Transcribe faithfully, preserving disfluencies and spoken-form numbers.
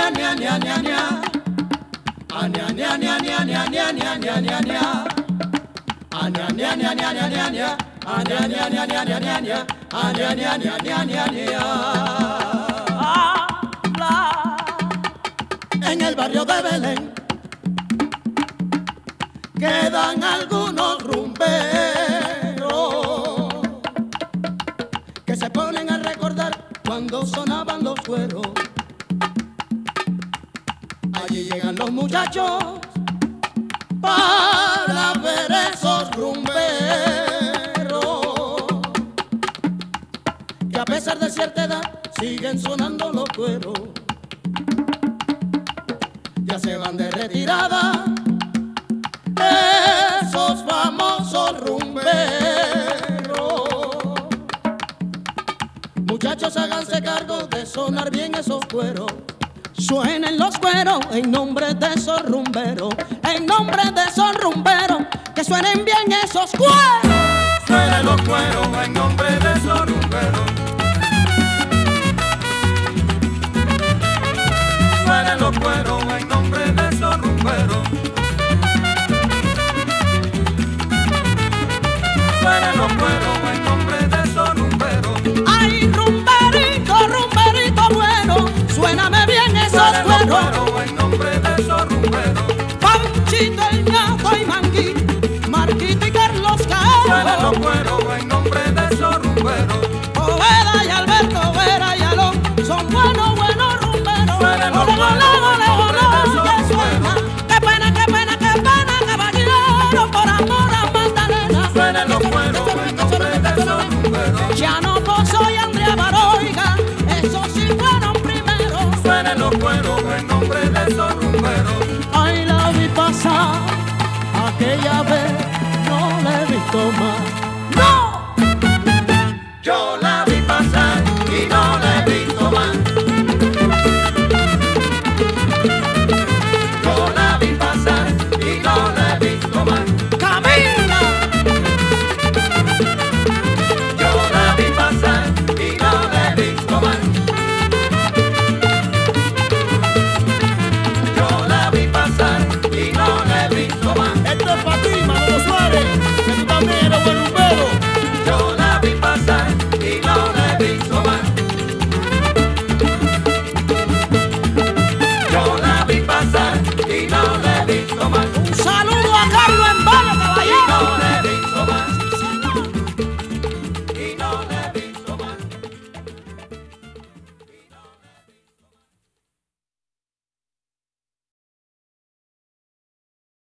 nia nia nia nia. Ania nia nia nia nia nia nia nia nia nia. Ania nia nia nia nia nia nia. Ania nia nia nia nia nia nia. Ania nia nia nia nia nia. En el barrio de Belén quedan algunos rumberos que se ponen a recordar cuando sonaban los cueros. Allí llegan los muchachos para ver esos rumberos que a pesar de cierta edad siguen sonando los cueros. Ya se van de retirada esos famosos rumberos. Muchachos, háganse cargo de sonar bien esos cueros. Suenen los cueros en nombre de esos rumberos, en nombre de esos rumberos, que suenen bien esos cueros. Suenen los cueros en nombre de esos rumberos. Suenen los cueros en nombre de esos rumberos. Suenen los cueros en nombre de esos rumberos. Ay, rumberito, rumberito bueno, suéname bien esos Suenen los cueros. cueros en nombre de esos rumberos. Panchito, el ñato y Mangui, Marquito y Carlos Suenen los Caro, cueros en nombre de esos rumberos. Oveda y Alberto Vera y Aló, son buenos, buenos rumberos. Suenen los Ole, cueros ole, ole, en nombre de ole, esos que suena. rumberos. Qué pena, qué pena, qué pena, caballero, por amor a Magdalena. Suenen los cueros en nombre de esos rumberos. Ya no soy Andrea Baroiga, esos sí fueron primeros. Suenen los cueros en nombre de esos rumberos. Ay, la vi pasar, aquella vez no la he visto más. ¡No! Yo la vi pasar y no la he visto más. Yo la vi pasar y no la he visto más. ¡Camina! Yo la vi pasar y no la he visto más. Yo la vi pasar y no la he visto más. Esto es para ti, Manolo Suárez, que tú también eres buen rumbero.